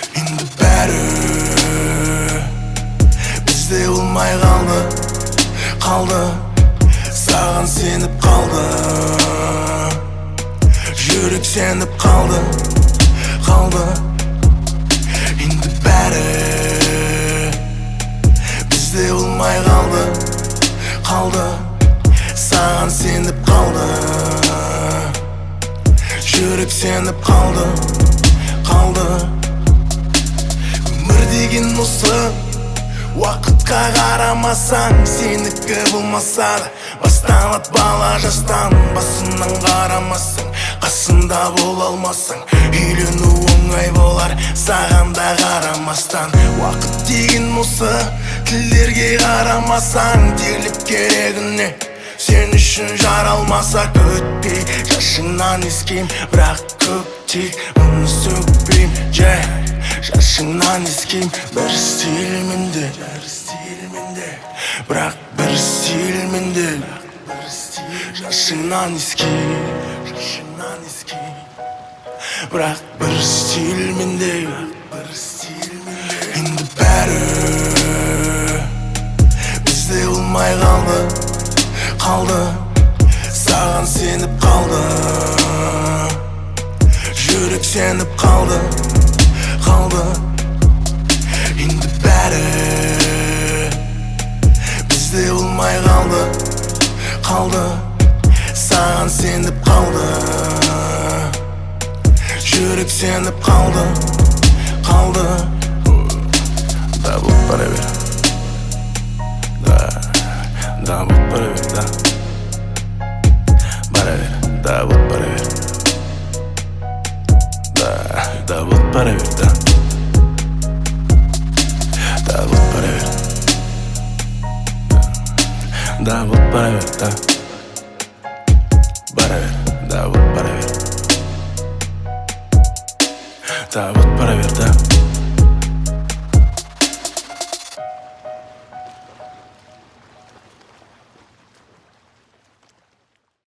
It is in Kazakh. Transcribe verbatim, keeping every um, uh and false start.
Енді бәрі бізде болмай қалды, қалды. Саған сеніп қалды, жүрек сеніп қалды, қалды. Енді бәрі бізде болмай қалды, қалды. Саған сеніп қалды, жүрек сеніп қалды, қалды. Өмір деген осы, уақытқа қарамасаң сенікі болмаса да басталады бала жастан. Басынан қарамасаң, қасында бола алмасаң, үйлену оңай болар саған да қарамастан. Уақыт деген осы, тілдерге қарамасаң терлеп керегіне сен үшін жаралмасақ өтпей жашыңнан ескейм, бірақ көктей мұны сөкпейм. Жай жашыңнан ескейм, бір стильменде, бірақ бір стильменде. Жашыңнан ескейм, жашыңнан ескейм, бірақ бір стильменде. Енді бәрі бізде болмай қалды, қалды. Саған сеніп қалды, жүрек сеніп қалды, қалды. Енді бәрі бізде болмай қалды, қалды. Саған сеніп қалды, жүрек сеніп қалды, қалды. Да, вот проверь. Да, да, вот проверь, да. Проверь, да, вот проверь. Да, да, вот проверь, да. Да, вот проверь. Да, вот проверь, да. Проверь, да, вот проверь. Да, вот проверь, да.